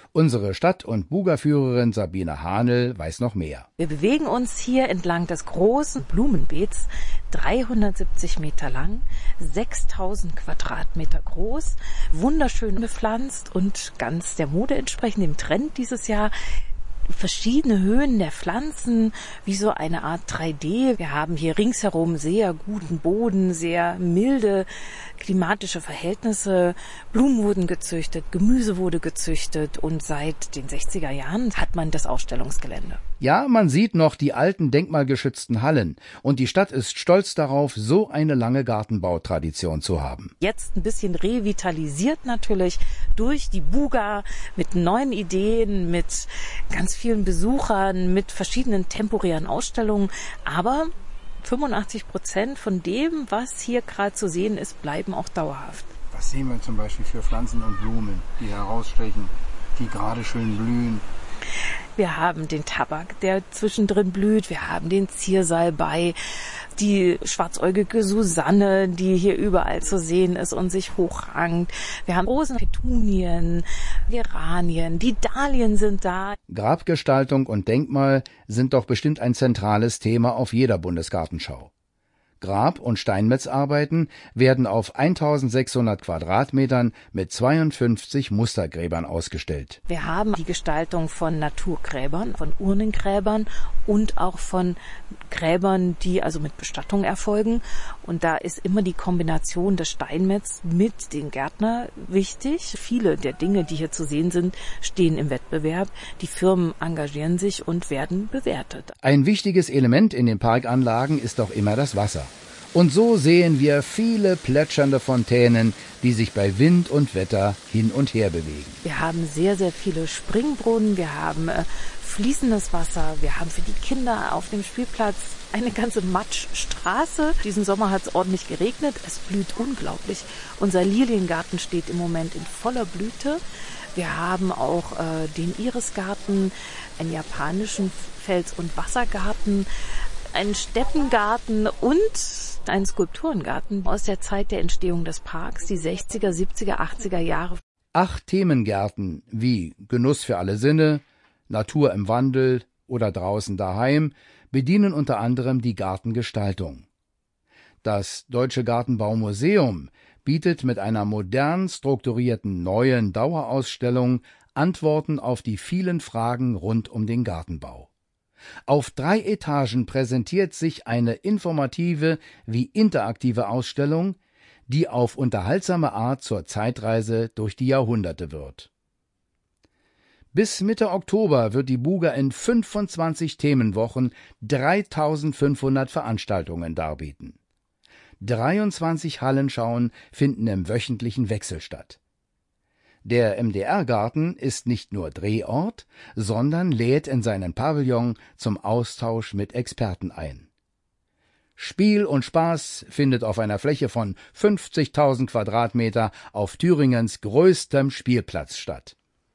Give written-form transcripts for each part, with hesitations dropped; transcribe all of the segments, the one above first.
Unsere Stadt- und Buga-Führerin Sabine Hahnel weiß noch mehr. Wir bewegen uns hier entlang des großen Blumenbeets, 370 Meter lang, 6000 Quadratmeter groß, wunderschön bepflanzt und ganz der Mode entsprechend, dem Trend dieses Jahr. Verschiedene Höhen der Pflanzen, wie so eine Art 3D. Wir haben hier ringsherum sehr guten Boden, sehr milde klimatische Verhältnisse. Blumen wurden gezüchtet, Gemüse wurde gezüchtet und seit den 60er Jahren hat man das Ausstellungsgelände. Ja, man sieht noch die alten denkmalgeschützten Hallen und die Stadt ist stolz darauf, so eine lange Gartenbautradition zu haben. Jetzt ein bisschen revitalisiert natürlich durch die Buga mit neuen Ideen, mit ganz vielen Besuchern, mit verschiedenen temporären Ausstellungen, aber 85% von dem, was hier gerade zu sehen ist, bleiben auch dauerhaft. Was sehen wir zum Beispiel für Pflanzen und Blumen, die herausstechen, die gerade schön blühen? Wir haben den Tabak, der zwischendrin blüht. Wir haben den Ziersalbei, die schwarzäugige Susanne, die hier überall zu sehen ist und sich hochrankt. Wir haben Rosenpetunien, Geranien, die Dahlien sind da. Grabgestaltung und Denkmal sind doch bestimmt ein zentrales Thema auf jeder Bundesgartenschau. Grab- und Steinmetzarbeiten werden auf 1600 Quadratmetern mit 52 Mustergräbern ausgestellt. Wir haben die Gestaltung von Naturgräbern, von Urnengräbern und auch von Gräbern, die also mit Bestattung erfolgen. Und da ist immer die Kombination des Steinmetz mit dem Gärtner wichtig. Viele der Dinge, die hier zu sehen sind, stehen im Wettbewerb. Die Firmen engagieren sich und werden bewertet. Ein wichtiges Element in den Parkanlagen ist auch immer das Wasser. Und so sehen wir viele plätschernde Fontänen, die sich bei Wind und Wetter hin und her bewegen. Wir haben sehr, sehr viele Springbrunnen, wir haben fließendes Wasser, wir haben für die Kinder auf dem Spielplatz eine ganze Matschstraße. Diesen Sommer hat es ordentlich geregnet, es blüht unglaublich. Unser Liliengarten steht im Moment in voller Blüte. Wir haben auch den Irisgarten, einen japanischen Fels- und Wassergarten, einen Steppengarten und einen Skulpturengarten aus der Zeit der Entstehung des Parks, die 60er, 70er, 80er Jahre. 8 Themengärten wie Genuss für alle Sinne, Natur im Wandel oder draußen daheim bedienen unter anderem die Gartengestaltung. Das Deutsche Gartenbaumuseum bietet mit einer modern strukturierten neuen Dauerausstellung Antworten auf die vielen Fragen rund um den Gartenbau. Auf 3 Etagen präsentiert sich eine informative wie interaktive Ausstellung, die auf unterhaltsame Art zur Zeitreise durch die Jahrhunderte wird. Bis Mitte Oktober wird die Buga in 25 Themenwochen 3500 Veranstaltungen darbieten. 23 Hallenschauen finden im wöchentlichen Wechsel statt. Der MDR-Garten ist nicht nur Drehort, sondern lädt in seinen Pavillon zum Austausch mit Experten ein. Spiel und Spaß findet auf einer Fläche von 50.000 Quadratmeter auf Thüringens größtem Spielplatz statt.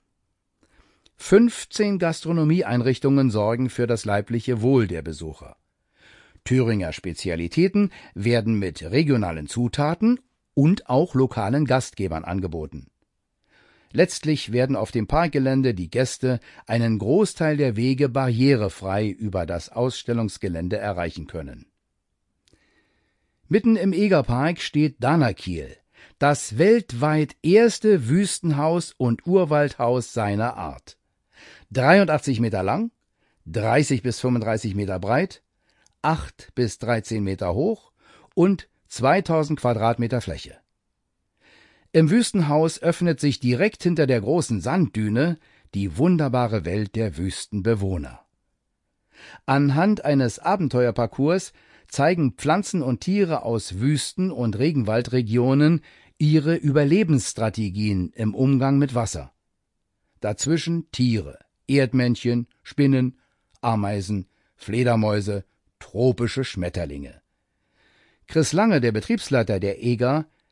15 Gastronomieeinrichtungen sorgen für das leibliche Wohl der Besucher. Thüringer Spezialitäten werden mit regionalen Zutaten und auch lokalen Gastgebern angeboten. Letztlich werden auf dem Parkgelände die Gäste einen Großteil der Wege barrierefrei über das Ausstellungsgelände erreichen können. Mitten im Egerpark steht Danakil, das weltweit erste Wüstenhaus und Urwaldhaus seiner Art. 83 Meter lang, 30 bis 35 Meter breit, 8 bis 13 Meter hoch und 2000 Quadratmeter Fläche. Im Wüstenhaus öffnet sich direkt hinter der großen Sanddüne die wunderbare Welt der Wüstenbewohner. Anhand eines Abenteuerparcours zeigen Pflanzen und Tiere aus Wüsten- und Regenwaldregionen ihre Überlebensstrategien im Umgang mit Wasser. Dazwischen Tiere, Erdmännchen, Spinnen, Ameisen, Fledermäuse, tropische Schmetterlinge. Chris Lange, der Betriebsleiter der EGA,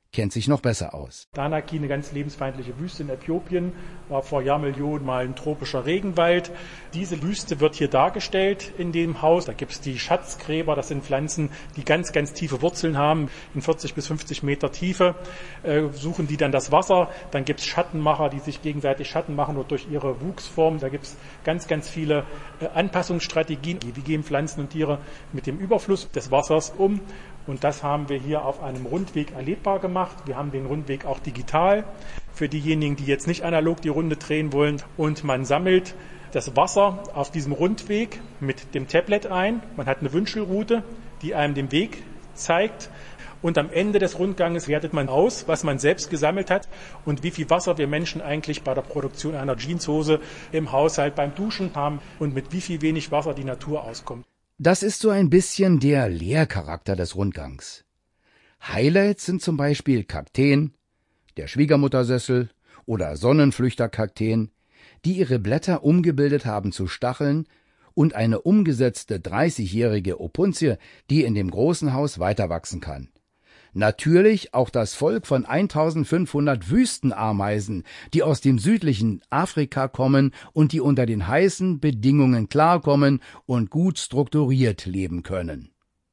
kennt sich noch besser aus. Danakil, eine ganz lebensfeindliche Wüste in Äthiopien, war vor Jahrmillionen mal ein tropischer Regenwald. Diese Wüste wird hier dargestellt in dem Haus. Da gibt es die Schatzgräber, das sind Pflanzen, die ganz, ganz tiefe Wurzeln haben, in 40 bis 50 Meter Tiefe, suchen die dann das Wasser. Dann gibt es Schattenmacher, die sich gegenseitig Schatten machen oder durch ihre Wuchsform. Da gibt es ganz, ganz viele Anpassungsstrategien. Wie gehen Pflanzen und Tiere mit dem Überfluss des Wassers um? Und das haben wir hier auf einem Rundweg erlebbar gemacht. Wir haben den Rundweg auch digital für diejenigen, die jetzt nicht analog die Runde drehen wollen. Und man sammelt das Wasser auf diesem Rundweg mit dem Tablet ein. Man hat eine Wünschelroute, die einem den Weg zeigt. Und am Ende des Rundganges wertet man aus, was man selbst gesammelt hat und wie viel Wasser wir Menschen eigentlich bei der Produktion einer Jeanshose im Haushalt beim Duschen haben und mit wie viel wenig Wasser die Natur auskommt. Das ist so ein bisschen der Lehrcharakter des Rundgangs. Highlights sind zum Beispiel Kakteen, der Schwiegermuttersessel oder Sonnenflüchterkakteen, die ihre Blätter umgebildet haben zu Stacheln, und eine umgesetzte 30-jährige Opuntie, die in dem großen Haus weiterwachsen kann. Natürlich auch das Volk von 1500 Wüstenameisen, die aus dem südlichen Afrika kommen und die unter den heißen Bedingungen klarkommen und gut strukturiert leben können.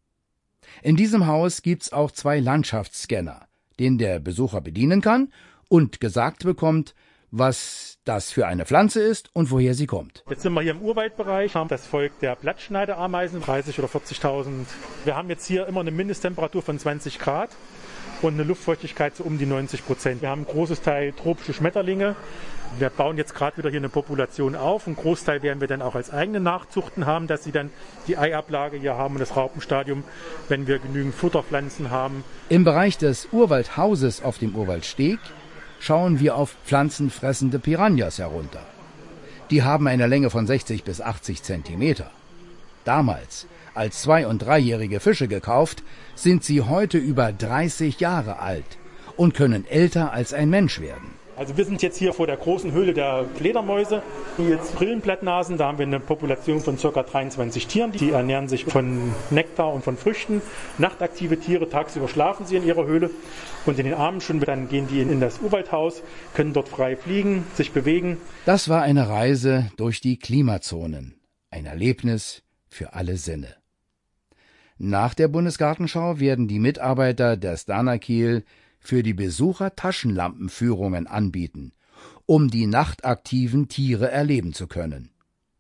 In diesem Haus gibt's auch 2 Landschaftsscanner, den der Besucher bedienen kann und gesagt bekommt, was das für eine Pflanze ist und woher sie kommt. Jetzt sind wir hier im Urwaldbereich, haben das Volk der Blattschneiderameisen, 30.000 oder 40.000. Wir haben jetzt hier immer eine Mindesttemperatur von 20 Grad und eine Luftfeuchtigkeit so um die 90%. Wir haben einen großen Teil tropische Schmetterlinge. Wir bauen jetzt gerade wieder hier eine Population auf. Einen Großteil werden wir dann auch als eigene Nachzuchten haben, dass sie dann die Eiablage hier haben und das Raupenstadium, wenn wir genügend Futterpflanzen haben. Im Bereich des Urwaldhauses auf dem Urwaldsteg schauen wir auf pflanzenfressende Piranhas herunter. Die haben eine Länge von 60 bis 80 Zentimeter. Damals, als 2- und 3-jährige Fische gekauft, sind sie heute über 30 Jahre alt und können älter als ein Mensch werden. Also wir sind jetzt hier vor der großen Höhle der Fledermäuse, die jetzt Brillenblattnasen. Da haben wir eine Population von ca. 23 Tieren. Die ernähren sich von Nektar und von Früchten. Nachtaktive Tiere, tagsüber schlafen sie in ihrer Höhle. Und in den Abendstunden dann gehen die in das Urwaldhaus, können dort frei fliegen, sich bewegen. Das war eine Reise durch die Klimazonen. Ein Erlebnis für alle Sinne. Nach der Bundesgartenschau werden die Mitarbeiter des Danakil für die Besucher Taschenlampenführungen anbieten, um die nachtaktiven Tiere erleben zu können.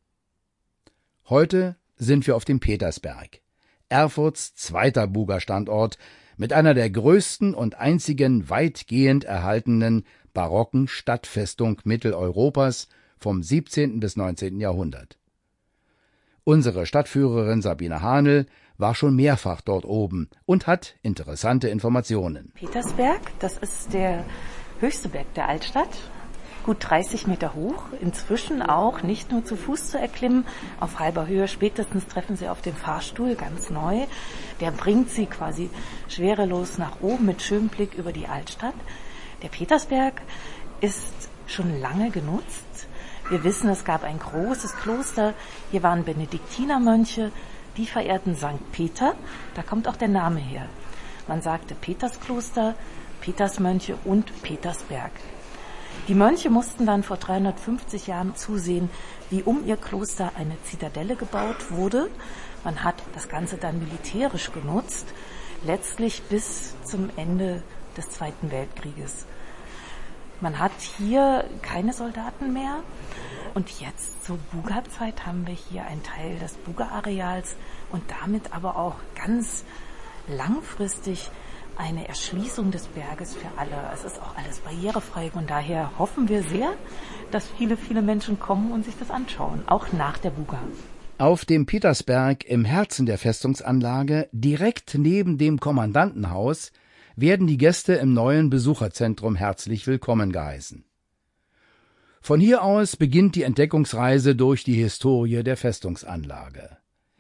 Heute sind wir auf dem Petersberg, Erfurts zweiter Buga-Standort, mit einer der größten und einzigen weitgehend erhaltenen barocken Stadtfestung Mitteleuropas vom 17. bis 19. Jahrhundert. Unsere Stadtführerin Sabine Hahnel war schon mehrfach dort oben und hat interessante Informationen. Petersberg, das ist der höchste Berg der Altstadt, gut 30 Meter hoch, inzwischen auch nicht nur zu Fuß zu erklimmen, auf halber Höhe, spätestens treffen Sie auf den Fahrstuhl, ganz neu. Der bringt Sie quasi schwerelos nach oben mit schönem Blick über die Altstadt. Der Petersberg ist schon lange genutzt. Wir wissen, es gab ein großes Kloster, hier waren Benediktinermönche, die verehrten St. Peter, da kommt auch der Name her. Man sagte Peterskloster, Petersmönche und Petersberg. Die Mönche mussten dann vor 350 Jahren zusehen, wie um ihr Kloster eine Zitadelle gebaut wurde. Man hat das Ganze dann militärisch genutzt, letztlich bis zum Ende des Zweiten Weltkrieges. Man hat hier keine Soldaten mehr. Und jetzt zur Buga-Zeit haben wir hier einen Teil des Buga-Areals und damit aber auch ganz langfristig eine Erschließung des Berges für alle. Es ist auch alles barrierefrei und daher hoffen wir sehr, dass viele, viele Menschen kommen und sich das anschauen, auch nach der Buga. Auf dem Petersberg im Herzen der Festungsanlage, direkt neben dem Kommandantenhaus, werden die Gäste im neuen Besucherzentrum herzlich willkommen geheißen. Von hier aus beginnt die Entdeckungsreise durch die Historie der Festungsanlage.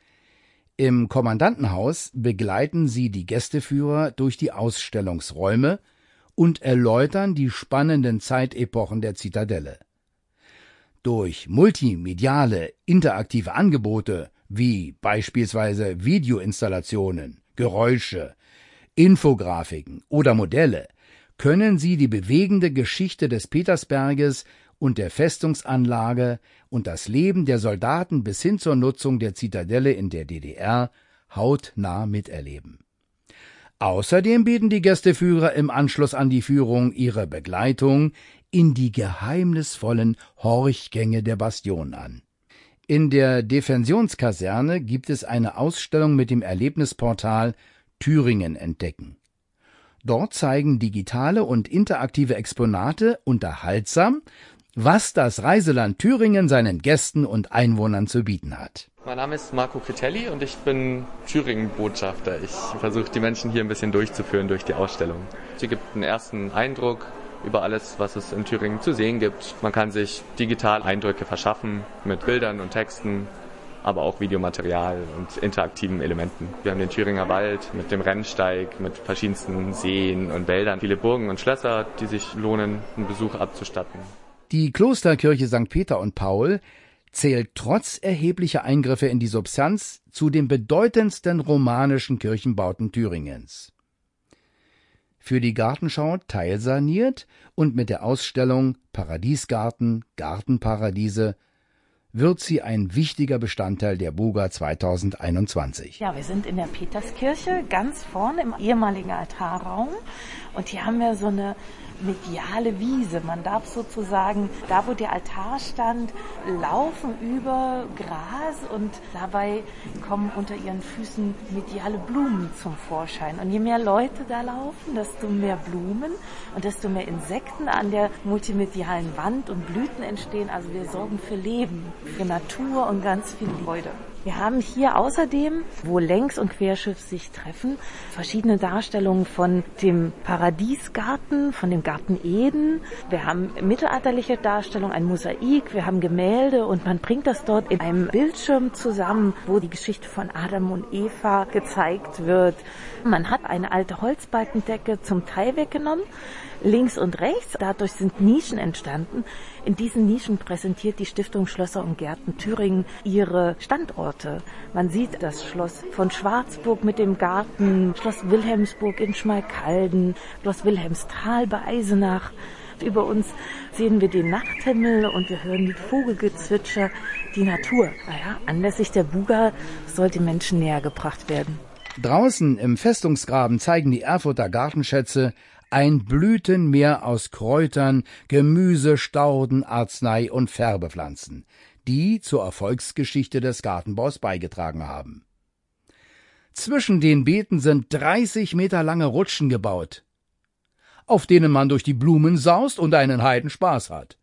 Im Kommandantenhaus begleiten sie die Gästeführer durch die Ausstellungsräume und erläutern die spannenden Zeitepochen der Zitadelle. Durch multimediale, interaktive Angebote wie beispielsweise Videoinstallationen, Geräusche, Infografiken oder Modelle können Sie die bewegende Geschichte des Petersberges und der Festungsanlage und das Leben der Soldaten bis hin zur Nutzung der Zitadelle in der DDR hautnah miterleben. Außerdem bieten die Gästeführer im Anschluss an die Führung ihre Begleitung in die geheimnisvollen Horchgänge der Bastion an. In der Defensionskaserne gibt es eine Ausstellung mit dem Erlebnisportal Thüringen entdecken. Dort zeigen digitale und interaktive Exponate unterhaltsam, was das Reiseland Thüringen seinen Gästen und Einwohnern zu bieten hat. Mein Name ist Marco Critelli und ich bin Thüringen-Botschafter. Ich versuche, die Menschen hier ein bisschen durchzuführen durch die Ausstellung. Sie gibt einen ersten Eindruck über alles, was es in Thüringen zu sehen gibt. Man kann sich digital Eindrücke verschaffen mit Bildern und Texten, aber auch Videomaterial und interaktiven Elementen. Wir haben den Thüringer Wald mit dem Rennsteig, mit verschiedensten Seen und Wäldern, viele Burgen und Schlösser, die sich lohnen, einen Besuch abzustatten. Die Klosterkirche St. Peter und Paul zählt trotz erheblicher Eingriffe in die Substanz zu den bedeutendsten romanischen Kirchenbauten Thüringens. Für die Gartenschau teilsaniert und mit der Ausstellung Paradiesgarten, Gartenparadiese wird sie ein wichtiger Bestandteil der Buga 2021. Ja, wir sind in der Peterskirche, ganz vorne im ehemaligen Altarraum. Und hier haben wir so eine mediale Wiese. Man darf sozusagen, da wo der Altar stand, laufen über Gras und dabei kommen unter ihren Füßen mediale Blumen zum Vorschein. Und je mehr Leute da laufen, desto mehr Blumen und desto mehr Insekten an der multimedialen Wand und Blüten entstehen. Also wir sorgen für Leben, für Natur und ganz viel Freude. Wir haben hier außerdem, wo Längs- und Querschiff sich treffen, verschiedene Darstellungen von dem Paradiesgarten, von dem Garten Eden. Wir haben mittelalterliche Darstellungen, ein Mosaik, wir haben Gemälde und man bringt das dort in einem Bildschirm zusammen, wo die Geschichte von Adam und Eva gezeigt wird. Man hat eine alte Holzbalkendecke zum Teil weggenommen, links und rechts. Dadurch sind Nischen entstanden. In diesen Nischen präsentiert die Stiftung Schlösser und Gärten Thüringen ihre Standorte. Man sieht das Schloss von Schwarzburg mit dem Garten, Schloss Wilhelmsburg in Schmalkalden, Schloss Wilhelmsthal bei Eisenach. Über uns sehen wir den Nachthimmel und wir hören die Vogelgezwitscher, die Natur. Naja, anlässlich der Buga soll den Menschen näher gebracht werden. Draußen im Festungsgraben zeigen die Erfurter Gartenschätze ein Blütenmeer aus Kräutern, Gemüse, Stauden, Arznei- und Färbepflanzen, die zur Erfolgsgeschichte des Gartenbaus beigetragen haben. Zwischen den Beeten sind 30 Meter lange Rutschen gebaut, auf denen man durch die Blumen saust und einen Heidenspaß hat.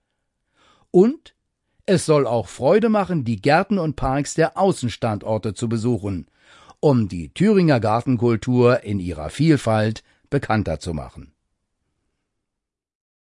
Und es soll auch Freude machen, die Gärten und Parks der Außenstandorte zu besuchen, um die Thüringer Gartenkultur in ihrer Vielfalt bekannter zu machen.